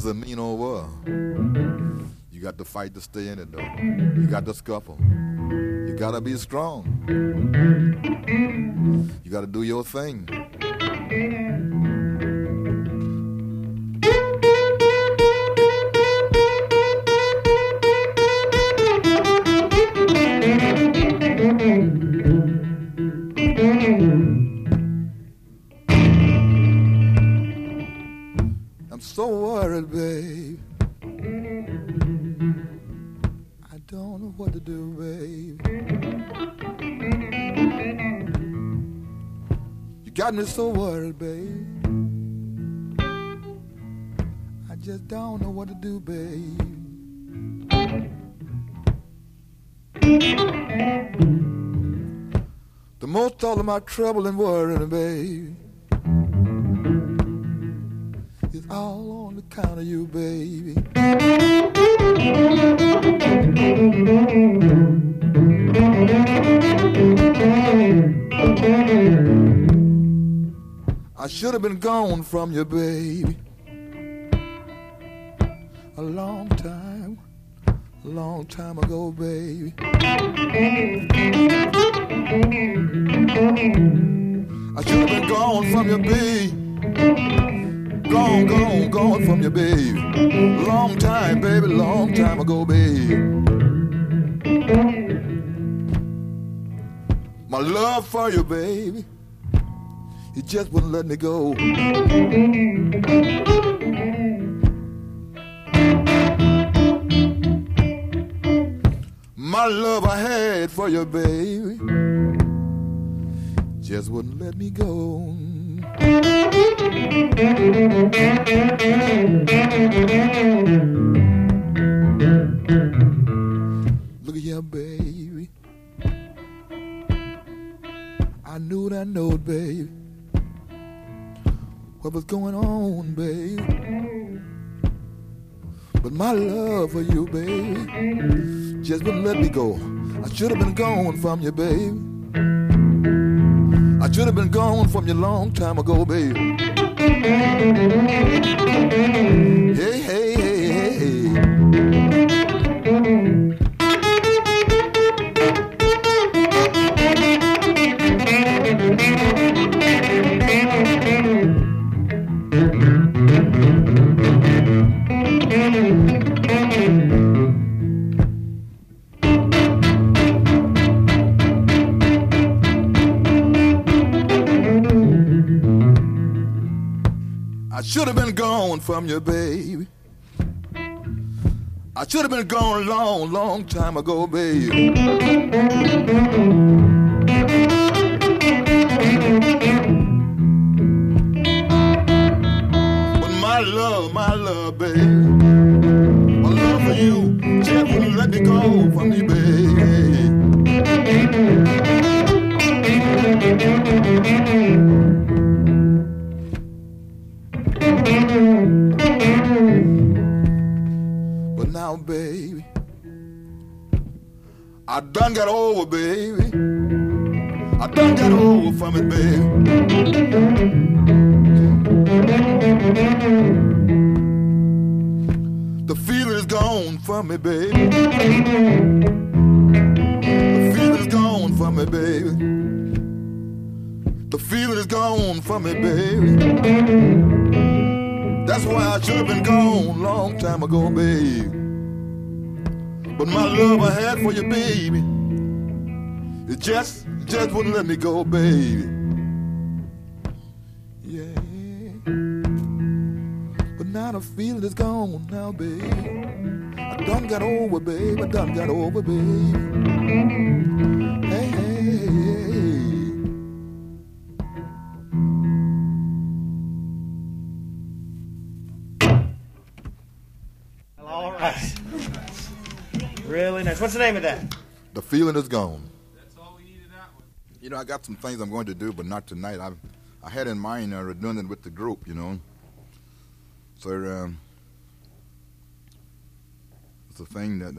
It's a mean old world. You got to fight to stay in it, though. You got to scuffle. You got to be strong. You got to do your thing. I'm so worried, babe. I don't know what to do, babe. You got me so worried, babe. I just don't know what to do, babe. The most all of my trouble and worrying, babe, is all on account of you, baby. I should have been gone from you, baby, a long time ago, baby. I should have been gone from you, baby. Gone from you, baby. Long time, baby, long time ago, baby. My love for you, baby, it just wouldn't let me go. My love I had for you, baby, just wouldn't let me go. Look at here, baby. I knew that note, baby. What was going on, baby? But my love for you, baby, just wouldn't let me go. I should have been gone from you, baby. I should have been gone from you long time ago, baby. Hey, hey, hey, hey, hey. I should have been gone from you, baby. I should have been gone a long time ago, baby. But my love, baby, my love for you just wouldn't let me go from you, baby. But now, baby, I done got over, baby. I done got over from it, baby. The feeling is gone from me, baby. The feeling is gone from me, baby. The feeling is gone from me, baby. That's why I should have been gone long time ago, baby. But my love I had for you, baby, it just wouldn't let me go, baby. Yeah. But now the feeling is gone now, baby. I done got over, baby. I done got over, baby. Hey, hey, hey, hey. All right. Really nice. What's the name of that? The feeling is gone. That's all we needed that one. You know, I got some things I'm going to do, but not tonight. I had in mind redundant with the group, you know. So it's a thing that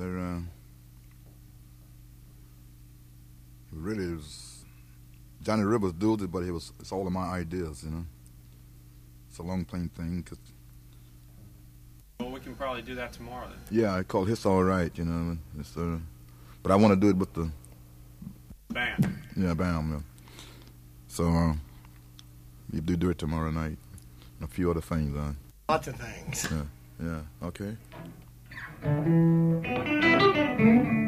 really is. Johnny Rivers do it, but it's all of my ideas, you know. It's a long plain thing. 'Cause can probably do that tomorrow then. Yeah, I call It's All Right, you know. It's, but I want to do it with the Bam. yeah, bam. Yeah. So you do it tomorrow night, and a few other things. Lots of things. Yeah, okay.